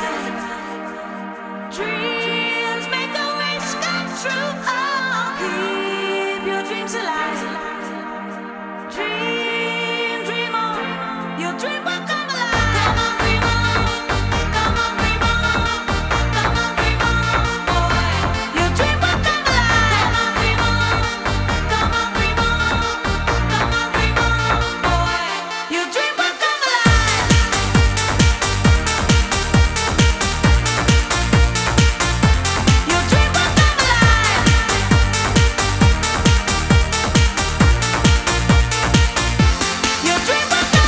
Dreams make a wish come true. Oh, keep your dreams alive. Dream, dream on. Your dream will come alive. Come on, dream on. Come on, dream on. Come on, dream on, boy. Your dream will come alive. Come on, dream on. Come on, dream on. Come on, dream on, boy. Your dream will come alive. Your dream will come alive. Your dream will come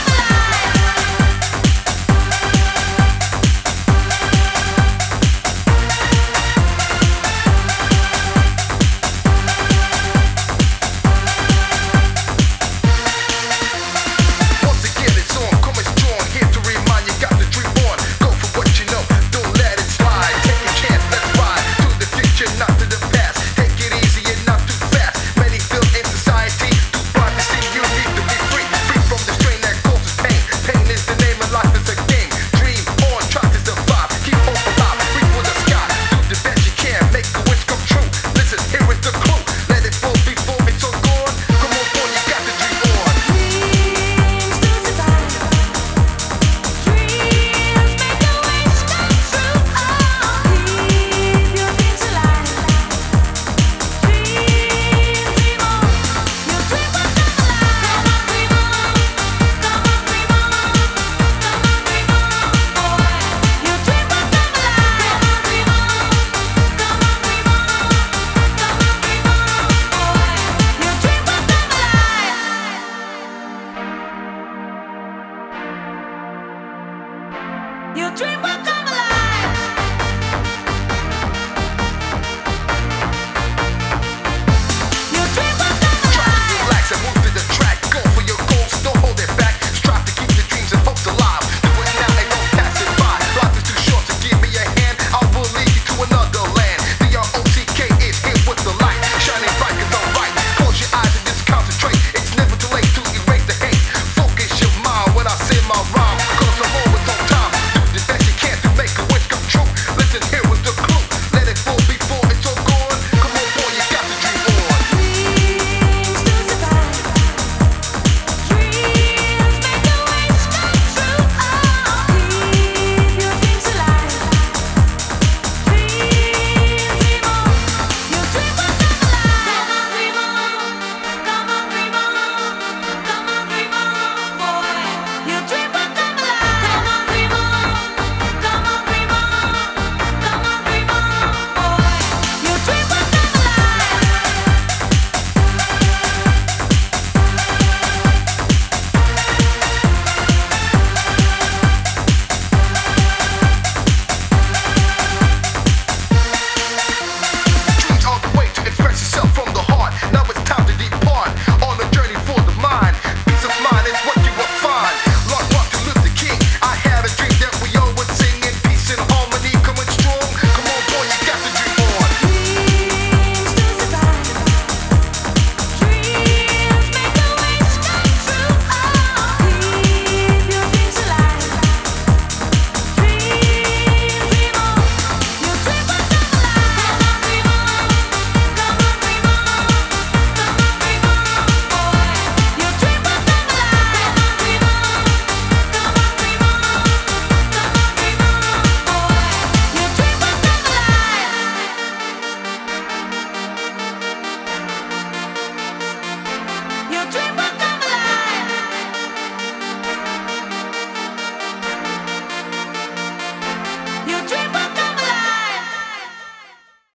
Once again, it's on, coming strong. Here to remind you, got the dream on. Go for what you know, don't let it slide. Take a chance, let's ride to the future, not to the past. Take it easy and not too fast. Many feel in society, too blind to see you need to be free. Free from the strain that causes pain. Pain is the name of life, is a game. Dream on, try to survive. Keep hope alive, reach for the sky. Do the best you can, make a wish come true. Listen, here is the clue. Let it fall before it's all gone. Come on, boy, you got the dream on. dreams to survive. Dreams make a wish come true. Oh, keep your dreams alive. Dream, dream on. Your dream will come alive. Come on, dream on. Come on, dream on. Come on, dream on, boy. Your dream will come alive. Come on, dream on. Come on, dream on. Come on, dream on, boy. Your dream will come alive. Your dream will come